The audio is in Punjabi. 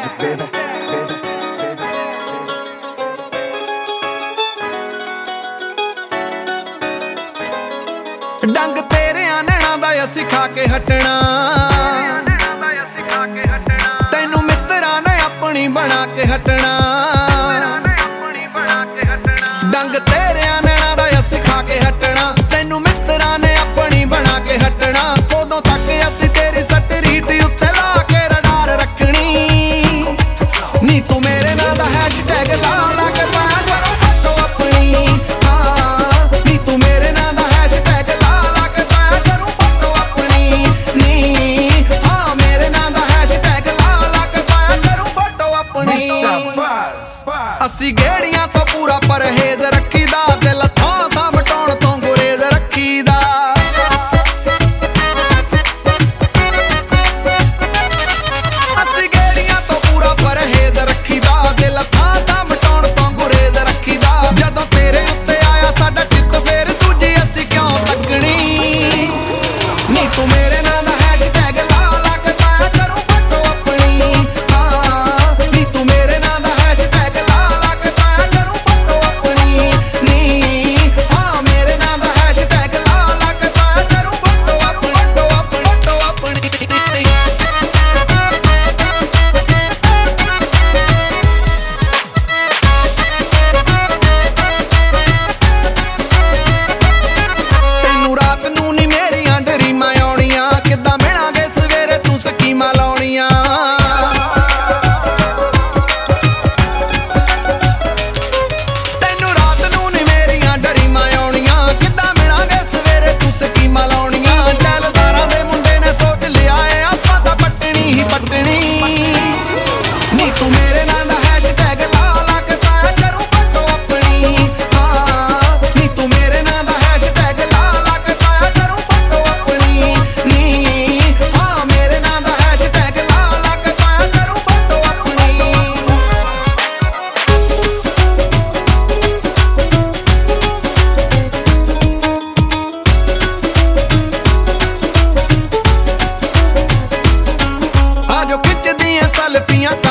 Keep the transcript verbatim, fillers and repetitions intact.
music, baby, baby, baby. ਡੰਗ ਤੇਰਿਆਂ ਨੈਣਾਂ ਦਾ ਅਸੀਂ ਖਾ ਕੇ ਹਟਣਾ, ਤੈਨੂੰ ਮਿੱਤਰਾਂ ਨੇ ਆਪਣੀ ਬਣਾ ਕੇ ਹਟਣਾ। ਡੰਗ ਤੇਰਿਆਂ ਨੈਣਾਂ ਦਾ ਅਸੀਂ ਖਾ ਕੇ ਹਟਣਾ, ਤੈਨੂੰ ਮਿੱਤਰਾਂ ਨੇ ਆਪਣੀ ਬਣਾ ਕੇ ਹਟਣਾ। ਉਦੋਂ ਤੱਕ ਅਸੀਂ ਤੇਰੀ ਸਟਰੀਟ ਉੱਤੇ ਲਾ ਕੇ ਰਡਾਰ ਰੱਖਣੀ। ਨੀ ਤੂੰ ਮੇਰੇ ਨਾਂ ਦਾ ਹੈਸ਼ਟੈਗ ਲਾ ਲਾ ਕੇ ਪਾਇਆ ਕਰੋ ਫੋਟੋ ਆਪਣੀ। ਹਾਂ ਨੀ ਤੂੰ ਮੇਰੇ ਨਾਂ ਦਾ ਹੈਸ਼ਟੈਗ ਲਾ ਲਾ ਕੇ ਪਾਇਆ ਕਰੂ ਫੋਟੋ ਆਪਣੀ। ਨੀ ਹਾਂ ਮੇਰੇ ਨਾਂ ਦਾ ਹੈਸ਼ਟੈਗ ਲਾ ਲਾ ਕੇ ਪਾਇਆ ਕਰੂ ਫੋਟੋ ਆਪਣੀ। ਅਸੀਂ ਗੇੜੀਆਂ ਤੋਂ ਪੂਰਾ ਪਰਹੇਜ਼ ਰੱਖੀਦਾ, ਦਿਲ ਥਾਂ ਥਾਂ ਵਟਾਉਣ ਤੋਂ ਗੁਰੇਜ਼ ਰੱਖੀਦਾ। ਅਸੀਂ ਗੇੜੀਆਂ ਤੋਂ ਪੂਰਾ ਪਰਹੇਜ਼ ਰੱਖੀਦਾ, ਦਿਲ ਥਾਂ ਥਾਂ ਵਟਾਉਣ ਤੋਂ ਗੁਰੇਜ਼ ਰੱਖੀਦਾ। ਜਦੋਂ ਤੇਰੇ ਉੱਤੇ ਆਇਆ ਸਾਡਾ ਚਿੱਤ ਫੇਰ ਦੂਜੀ ਅਸੀਂ ਕਿਉਂ ਤੱਕਣੀ। ਨੀ ਤੂੰ ਮੇਰੇ ਨਾਂ ਦਾ ਹੈਸ਼ਟੈਗ ਲਾ ਲਾ ਕੇ ਪਾਇਆ ਕਰੂ ਫੋਟੋ ਆਪਣੀ। ਹਾਂ ਨੀ ਤੂੰ ਮੇਰੇ ਨਾਂ ਦਾ ਹੈਸ਼ਟੈਗ ਲਾ ਲਾ ਕੇ ਪਾਇਆ ਕਰੂ ਫੋਟੋ ਆਪਣੀ। ਨੀ ਹਾਂ ਮੇਰੇ ਨਾਂ ਦਾ ਹੈਸ਼ਟੈਗ ਲਾ ਲਾ ਕੇ ਪਾਇਆ ਕਰੂ ਫੋਟੋ ਆਪਣੀ, ਫੋਟੋ ਆਪਣੀ, ਫੋਟੋ ਆਪਣੀ। ਤੈਨੂੰ ਰਾਤ ਨੂੰ ਨੀ ਮੇਰੀਆਂ ਡਰੀਮਾਂ ਆਉਣੀਆਂ, ਕਿੱਦਾਂ ਮਿਲਾਂਗੇ ਸਵੇਰੇ ਤੂੰ ਸਕੀਮਾਂ ਲਾਉਣੀਆਂ। ਤੈਨੂੰ ਰਾਤ ਨੂੰ ਨੀ ਮੇਰੀਆਂ ਡਰੀਮਾਂ ਆਉਣੀਆਂ, ਕਿੱਦਾਂ ਮਿਲਾਂਗੇ ਸਵੇਰੇ ਤੂੰ ਸਕੀਮਾਂ ਲਾਉਣੀਆਂ। ਜੈਲਦਾਰਾਂ ਦੇ ਮੁੰਡੇ ਨੇ ਸੋਚ ਲਿਆ ਏ ਆਪਾਂ ਤਾਂ ਪੱਟਣੀ ਹੀ ਪੱਟਣੀ। ਨੀ ਤੂੰ ਮੇਰੇ ਨਾਂ ਦਾ ਹੈਸ਼ਟੈਗ ਲਾ ਲਾ ਕੇ ਪਾਇਆ ਕਰੂ ਫੋਟੋ ਆਪਣੀ। ਹਾਂ ਨੀ ਤੂੰ ਮੇਰੇ ਨਾਂ ਦਾ ਹੈਸ਼ਟੈਗ ਲਾ ਲਾ ਕੇ ਪਾਇਆ ਕਰੂ ਫੋਟੋ ਆਪਣੀ। ਨੀ ਹਾਂ ਮੇਰੇ ਨਾਂ ਦਾ ਹੈਸ਼ਟੈਗ ਲਾ ਲਾ ਕੇ ਪਾਇਆ ਕਰੂ ਫੋਟੋ ਆਪਣੀ। ਆਜੋ ਖਿੱਚਦੀਆਂ ਸੈਲਫੀਆਂ।